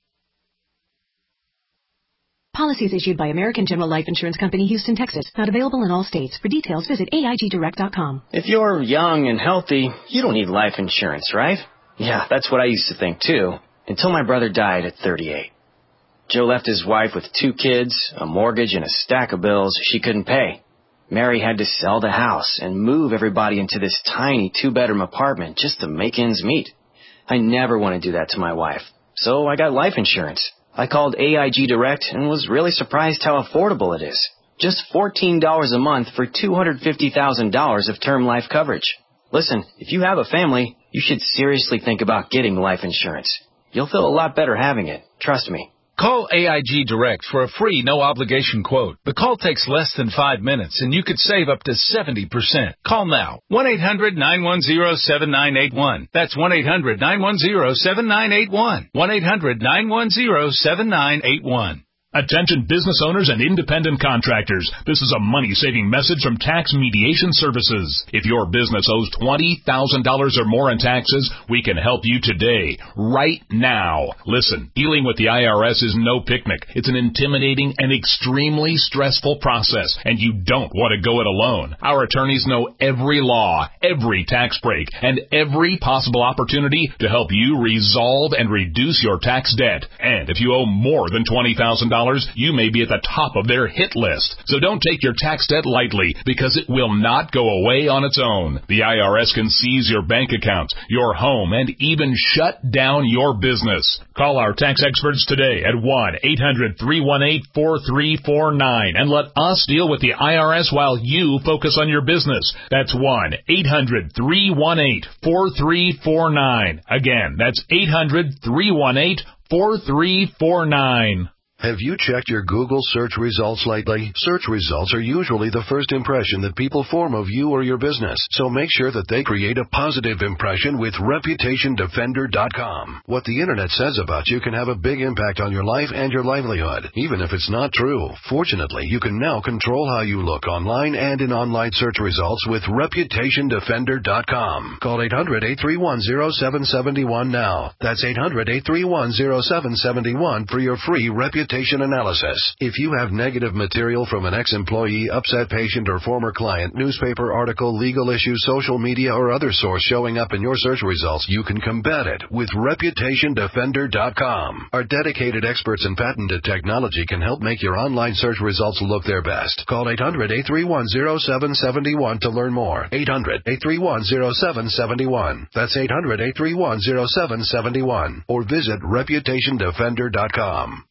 Policies issued by American General Life Insurance Company, Houston, Texas. Not available in all states. For details, visit A I G direct dot com. If you're young and healthy, you don't need life insurance, right? Yeah, that's what I used to think, too, until my brother died at thirty-eight. Joe left his wife with two kids, a mortgage, and a stack of bills she couldn't pay. Mary had to sell the house and move everybody into this tiny two-bedroom apartment just to make ends meet. I never want to do that to my wife, so I got life insurance. I called A I G Direct and was really surprised how affordable it is. Just fourteen dollars a month for two hundred fifty thousand dollars of term life coverage. Listen, if you have a family, you should seriously think about getting life insurance. You'll feel a lot better having it. Trust me. Call A I G Direct for a free, no-obligation quote. The call takes less than five minutes, and you could save up to seventy percent. Call now. one eight hundred nine one zero seven nine eight one. That's one eight hundred nine one zero seven nine eight one. one eight hundred nine one zero seven nine eight one. Attention business owners and independent contractors. This is a money-saving message from Tax Mediation Services. If your business owes twenty thousand dollars or more in taxes, we can help you today, right now. Listen, dealing with the I R S is no picnic. It's an intimidating and extremely stressful process, and you don't want to go it alone. Our attorneys know every law, every tax break, and every possible opportunity to help you resolve and reduce your tax debt. And if you owe more than twenty thousand dollars, you may be at the top of their hit list. So don't take your tax debt lightly, because it will not go away on its own. The I R S can seize your bank accounts, your home, and even shut down your business. Call our tax experts today at one eight hundred three one eight four three four nine and let us deal with the I R S while you focus on your business. That's one eight hundred three one eight four three four nine. Again, that's eight hundred three one eight four three four nine. Have you checked your Google search results lately? Search results are usually the first impression that people form of you or your business, so make sure that they create a positive impression with reputation defender dot com. What the internet says about you can have a big impact on your life and your livelihood, even if it's not true. Fortunately, you can now control how you look online and in online search results with reputation defender dot com. Call eight hundred eight three one zero seven seven one now. That's eight hundred eight three one zero seven seven one for your free reputation analysis. If you have negative material from an ex-employee, upset patient, or former client, newspaper article, legal issue, social media, or other source showing up in your search results, you can combat it with reputation defender dot com. Our dedicated experts in patented technology can help make your online search results look their best. Call eight hundred eight three one zero seven seven one to learn more. eight hundred eight three one zero seven seven one. That's eight hundred eight three one zero seven seven one. Or visit reputation defender dot com.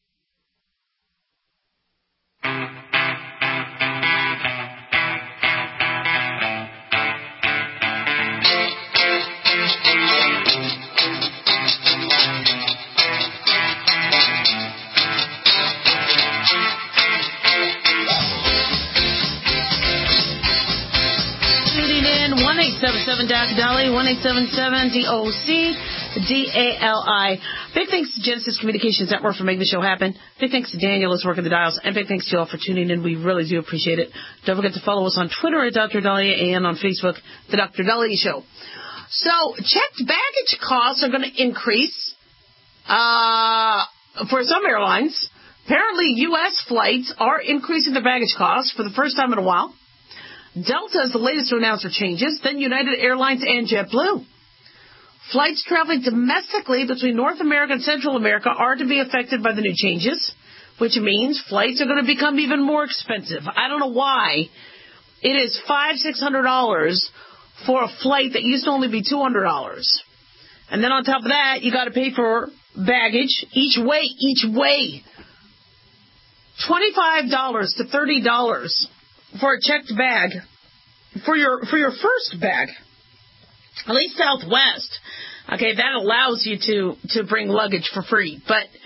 one eight seven seven D A C Dolly, one eight seven seven D O C D A L I. Big thanks to Genesis Communications Network for making the show happen. Big thanks to Daniel who's working the dials. And big thanks to you all for tuning in. We really do appreciate it. Don't forget to follow us on Twitter at Doctor Dahlia and on Facebook, The Doctor Dahlia Show. So checked baggage costs are going to increase uh, for some airlines. Apparently, U S flights are increasing their baggage costs for the first time in a while. Delta is the latest to announce their changes, then United Airlines and JetBlue. Flights traveling domestically between North America and Central America are to be affected by the new changes, which means flights are going to become even more expensive. I don't know why. It is five hundred dollars, six hundred dollars for a flight that used to only be two hundred dollars. And then on top of that, you got to pay for baggage each way, each way. twenty-five dollars to thirty dollars for a checked bag for your for your first bag. At least Southwest, okay, that allows you to, to bring luggage for free. But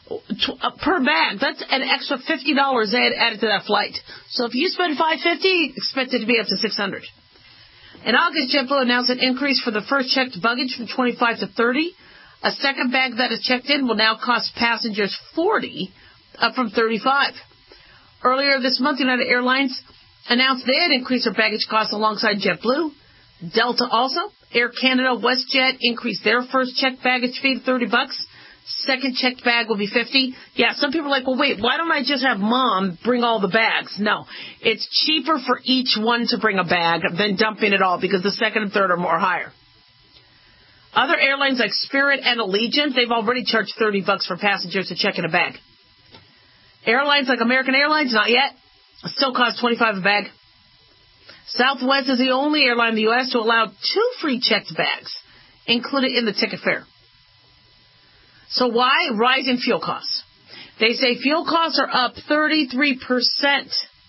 per bag. That's an extra fifty dollars added to that flight. So if you spend five hundred fifty dollars, expect it to be up to six hundred dollars. In August, JetBlue announced an increase for the first checked baggage from twenty-five to thirty. A second bag that is checked in will now cost passengers forty dollars, up from thirty-five dollars. Earlier this month, United Airlines announced they had increased their baggage costs alongside JetBlue. Delta also. Air Canada, WestJet increased their first checked baggage fee to thirty bucks. Second checked bag will be fifty. Yeah, some people are like, well, wait, why don't I just have mom bring all the bags? No, it's cheaper for each one to bring a bag than dumping it all because the second and third are more higher. Other airlines like Spirit and Allegiant, they've already charged thirty bucks for passengers to check in a bag. Airlines like American Airlines, not yet. Still cost twenty-five a bag. Southwest is the only airline in the U S to allow two free checked bags included in the ticket fare. So why? Rising fuel costs. They say fuel costs are up thirty-three percent.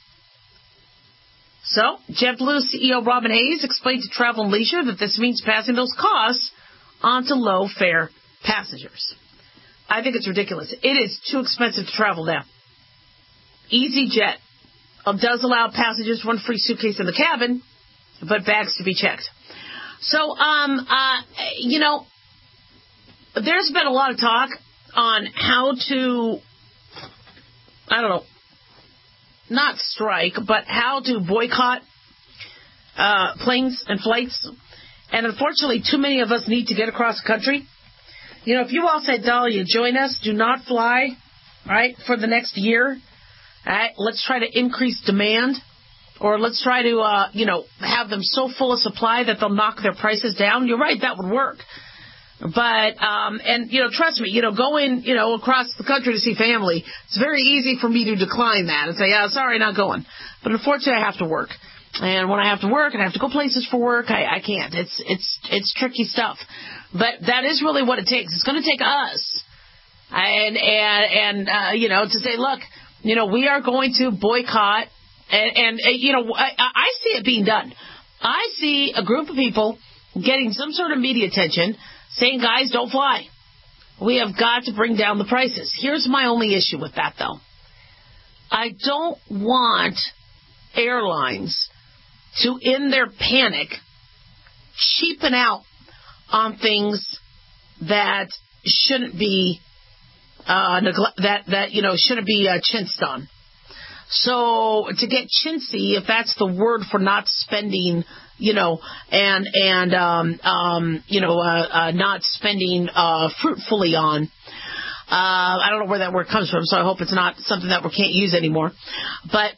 So, JetBlue C E O Robin Hayes explained to Travel and Leisure that this means passing those costs on to low-fare passengers. I think it's ridiculous. It is too expensive to travel now. EasyJet does allow passengers one free suitcase in the cabin, but bags to be checked. So, um, uh, you know, there's been a lot of talk on how to, I don't know, not strike, but how to boycott uh, planes and flights. And unfortunately, too many of us need to get across the country. You know, if you all said, Dahlia, join us, do not fly, all right, for the next year. All right, let's try to increase demand, or let's try to, uh, you know, have them so full of supply that they'll knock their prices down. You're right, that would work. But, um, and, you know, trust me, you know, going, you know, across the country to see family, it's very easy for me to decline that and say, yeah, sorry, not going. But unfortunately, I have to work. And when I have to work and I have to go places for work, I, I can't. It's, it's, it's tricky stuff. But that is really what it takes. It's going to take us. And, and, and, uh, you know, to say, look, you know, we are going to boycott, and, and uh, you know, I, I see it being done. I see a group of people getting some sort of media attention saying, guys, don't fly. We have got to bring down the prices. Here's my only issue with that, though. I don't want airlines to, in their panic, cheapen out on things that shouldn't be Uh, neglect, that, that, you know, shouldn't be uh, chinsed on. So to get chintzy, if that's the word for not spending, you know, and, and um, um, you know, uh, uh, not spending uh, fruitfully on, uh, I don't know where that word comes from, so I hope it's not something that we can't use anymore. But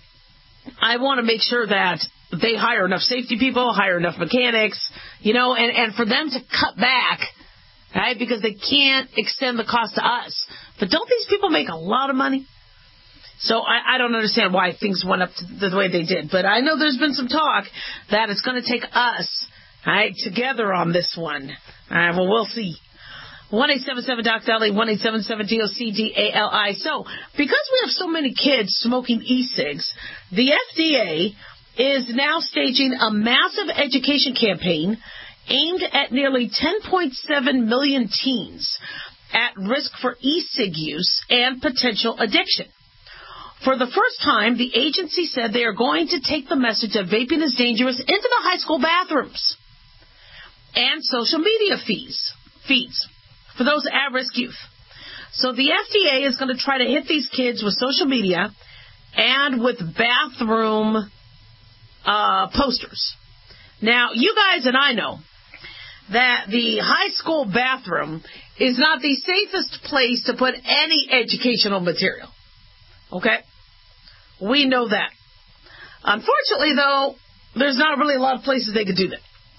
I want to make sure that they hire enough safety people, hire enough mechanics, you know, and, and for them to cut back, right? Because they can't extend the cost to us. But don't these people make a lot of money? So I, I don't understand why things went up to the way they did. But I know there's been some talk that it's going to take us, right, together on this one. All right, well, we'll see. one eight seven seven D O C D A L I, one eight seven seven D O C D A L I. So because we have so many kids smoking e-cigs, the F D A is now staging a massive education campaign aimed at nearly ten point seven million teens at risk for e-cig use and potential addiction. For the first time, the agency said they are going to take the message that vaping is dangerous into the high school bathrooms and social media feeds, feeds for those at-risk youth. So the F D A is going to try to hit these kids with social media and with bathroom uh, posters. Now, you guys and I know that the high school bathroom is not the safest place to put any educational material. Okay? We know that. Unfortunately, though, there's not really a lot of places they could do that.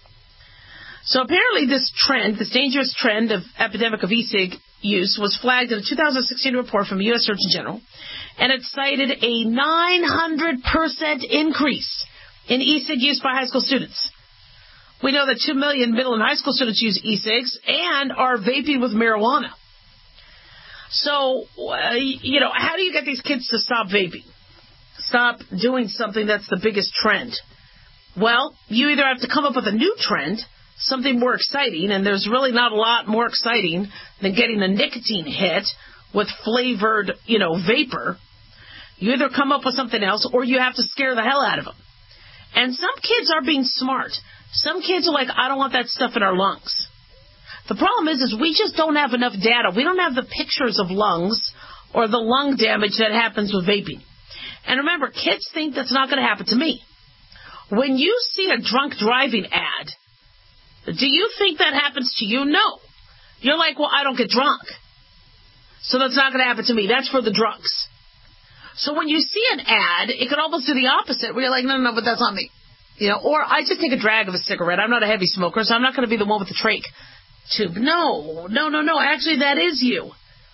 So apparently this trend, this dangerous trend of epidemic of e-cig use was flagged in a two thousand sixteen report from the U S Surgeon General, and it cited a nine hundred percent increase in e-cig use by high school students. We know that two million middle and high school students use e-cigs and are vaping with marijuana. So, uh, you know, how do you get these kids to stop vaping? Stop doing something that's the biggest trend? Well, you either have to come up with a new trend, something more exciting, and there's really not a lot more exciting than getting a nicotine hit with flavored, you know, vapor. You either come up with something else or you have to scare the hell out of them. And some kids are being smart. Some kids are like, I don't want that stuff in our lungs. The problem is, is we just don't have enough data. We don't have the pictures of lungs or the lung damage that happens with vaping. And remember, kids think that's not going to happen to me. When you see a drunk driving ad, do you think that happens to you? No. You're like, well, I don't get drunk, so that's not going to happen to me. That's for the drunks. So when you see an ad, it could almost do the opposite, where you're like, no, no, no, but that's not me. You know, or I just take a drag of a cigarette. I'm not a heavy smoker, so I'm not going to be the one with the trach tube. No, no, no, no. Actually, that is you.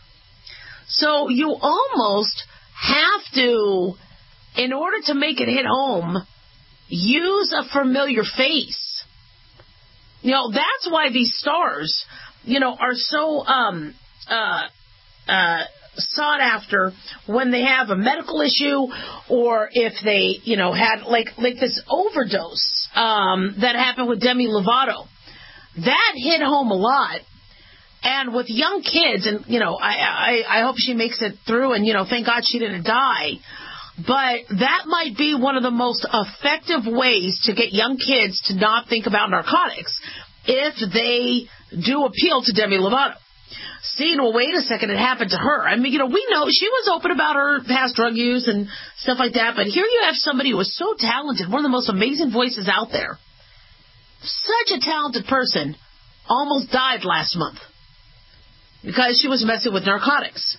So you almost have to, in order to make it hit home, use a familiar face. You know, that's why these stars, you know, are so um, uh, uh, sought after when they have a medical issue, or if they, you know, had like like this overdose um, that happened with Demi Lovato. That hit home a lot. And with young kids, and, you know, I, I, I hope she makes it through, and, you know, thank God she didn't die. But that might be one of the most effective ways to get young kids to not think about narcotics if they do appeal to Demi Lovato. See, well, wait a second, it happened to her. I mean, you know, we know she was open about her past drug use and stuff like that, but here you have somebody who is so talented, one of the most amazing voices out there. Such a talented person almost died last month because she was messing with narcotics.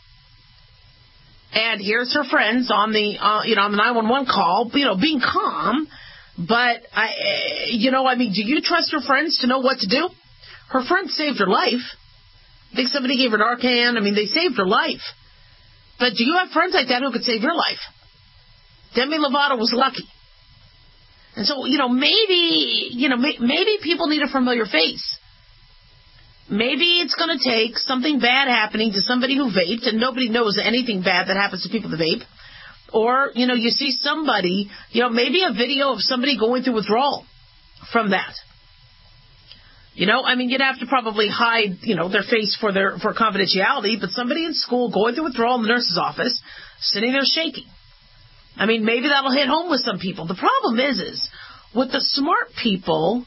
And here's her friends on the, uh, you know, on the nine one one call, you know, being calm. But, I, you know, I mean, do you trust your friends to know what to do? Her friends saved her life. I think somebody gave her Narcan. I mean, they saved her life. But do you have friends like that who could save your life? Demi Lovato was lucky. And so, you know, maybe, you know, maybe people need a familiar face. Maybe it's going to take something bad happening to somebody who vaped, and nobody knows anything bad that happens to people that vape. Or, you know, you see somebody, you know, maybe a video of somebody going through withdrawal from that. You know, I mean, you'd have to probably hide, you know, their face for their for confidentiality, but somebody in school going through withdrawal in the nurse's office, sitting there shaking. I mean, maybe that'll hit home with some people. The problem is, is with the smart people,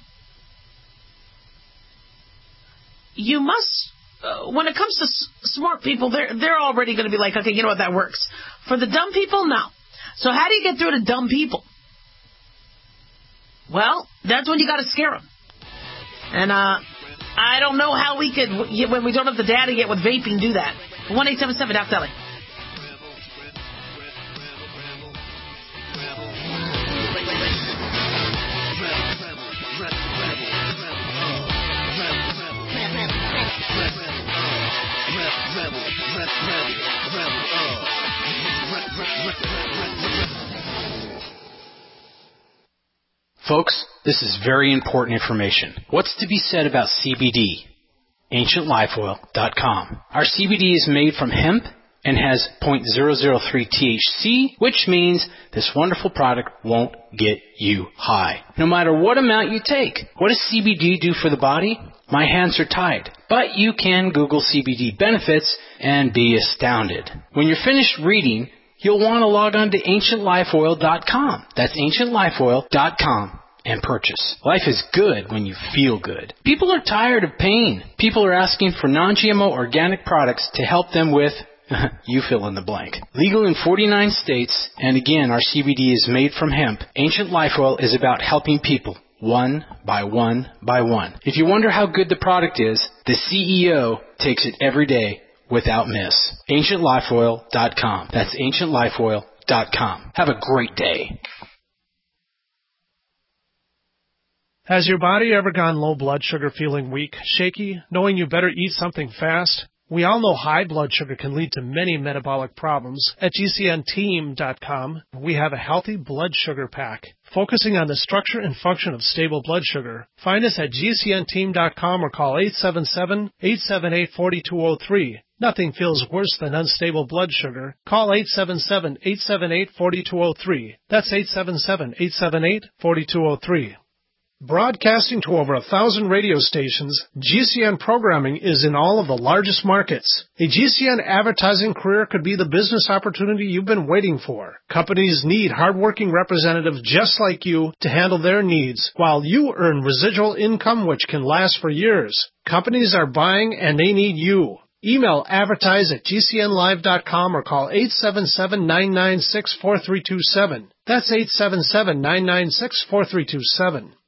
you must, uh, when it comes to s- smart people, they're, they're already going to be like, okay, you know what, that works. For the dumb people, no. So how do you get through to dumb people? Well, that's when you got to scare them. And uh, I don't know how we could, when we don't have the data yet with vaping, do that. one eight seven seven Doc Telly. Folks, this is very important information. What's to be said about C B D? ancient life oil dot com. Our C B D is made from hemp and has zero point zero zero three T H C, which means this wonderful product won't get you high, no matter what amount you take. What does C B D do for the body? My hands are tied. But you can Google C B D benefits and be astounded. When you're finished reading, you'll want to log on to ancient life oil dot com. That's ancient life oil dot com and purchase. Life is good when you feel good. People are tired of pain. People are asking for non G M O organic products to help them with, you fill in the blank. Legal in forty-nine states, and again, our C B D is made from hemp. Ancient Life Oil is about helping people, one by one by one. If you wonder how good the product is, the C E O takes it every day without miss. ancient life oil dot com. That's ancient life oil dot com. Have a great day. Has your body ever gone low blood sugar, feeling weak, shaky, knowing you better eat something fast? We all know high blood sugar can lead to many metabolic problems. At G C N team dot com, we have a healthy blood sugar pack, focusing on the structure and function of stable blood sugar. Find us at G C N team dot com or call eight seven seven, eight seven eight, four two zero three. Nothing feels worse than unstable blood sugar. Call eight seven seven, eight seven eight, four two zero three. That's eight seven seven, eight seven eight, four two zero three. Broadcasting to over a thousand radio stations, G C N programming is in all of the largest markets. A G C N advertising career could be the business opportunity you've been waiting for. Companies need hardworking representatives just like you to handle their needs, while you earn residual income which can last for years. Companies are buying and they need you. Email advertise at G C N live dot com or call eight seven seven, nine nine six, four three two seven. That's eight seven seven, nine nine six, four three two seven.